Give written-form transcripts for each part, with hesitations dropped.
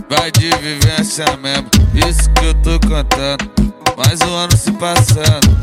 vai de vivência mesmo, isso que eu tô contando. Mais um ano se passando.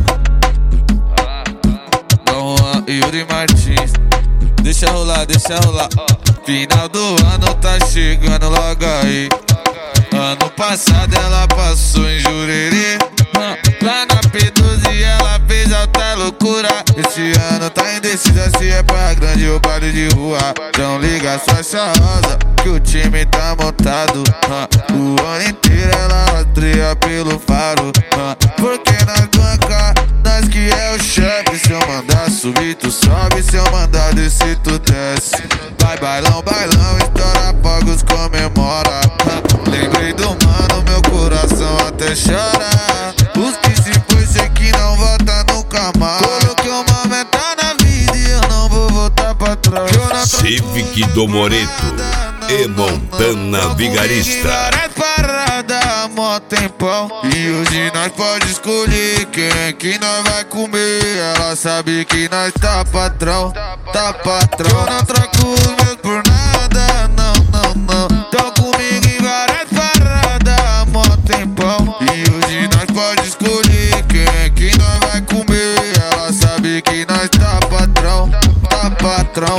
Dom Juan e Yuri Martins, deixa rolar, deixa rolar. Final do ano tá chegando logo aí. Ano passado ela passou em Jurerê, lá na P12 ela fez alta loucura. Esse ano tá indecisa se é pra grande ou baile de rua. Então liga sua charrosa que o time tá montado. O ano inteiro ela rastreia pelo faro, porque nós banca, nós que é o chefe. Se eu mandar subir tu sobe, se eu mandar descer tu desce. Vai bailão, bailão, estoura fogos, comemora. Lembrei do mano, meu coração até chora. Os que se foi, sei que não volta nunca mais. Coloquei uma meta na vida e eu não vou voltar pra trás. Civic do Moreto e Montana Vigarista. Várias paradas, mó tempão. E hoje nós pode escolher quem é que nós vai comer. Ela sabe que nós tá patrão, tá patrão. Eu não troco os meus por nada, não, não, não. Tão comigo em várias paradas, mó tempão. E hoje nós pode escolher quem é que nós vai comer. Ela sabe que nós tá patrão, tá patrão.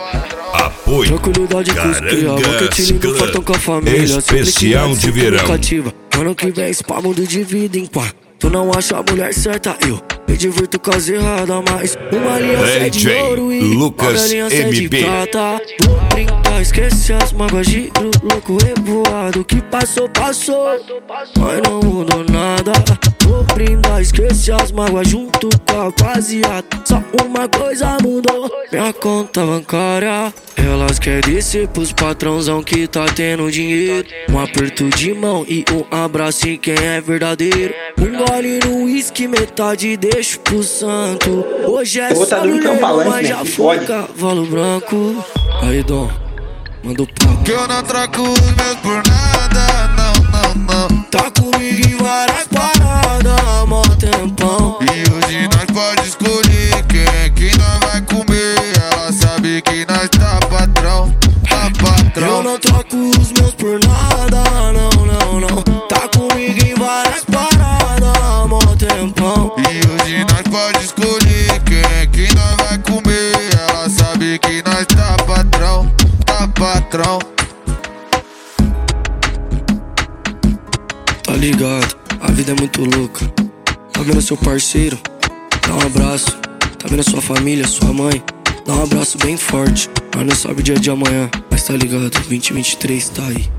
Apoio Tranquilidade com os cria, boquete lindo, foto com a família. especial de verão. Ano que vem esse mundo de vida em pá. Tu não acha a mulher certa, eu me divirto com as erradas, mas uma aliança é de ouro e Lucas uma aliança é de MB. prata. Vou brincar, esquece as mágoas de louco revoado. Que passou, passou, mas não mudou nada. Vou brindar, esquece as mágoas junto com a rapaziada. Só uma coisa mudou, minha conta bancária. Elas querem descer pros patrãozão que tá tendo dinheiro. Um aperto de mão e um abraço em quem é verdadeiro. Um gole no uísque, metade deixo pro santo. Hoje é só no leão, mas já foi cavalo branco. Aí, Dom, manda o papo. Que eu não troco os meus por nada, não, não, não. Tá comigo em várias paradas, mó tempão. E hoje nós pode escolher quem é que nós vai comer. Ela sabe que nós tá patrão, tá patrão. Eu não troco os meus por nada, não, não, não. Tá comigo em várias paradas, mó tempão. E hoje nós pode escolher quem é que nós vai comer. Ela sabe que nós tá patrão, tá patrão. Tá ligado, a vida é muito louca. Tá vendo seu parceiro? Dá um abraço. Tá vendo sua família, sua mãe? Dá um abraço bem forte. Mas não sabe o dia de amanhã. Mas tá ligado, 2023 tá aí.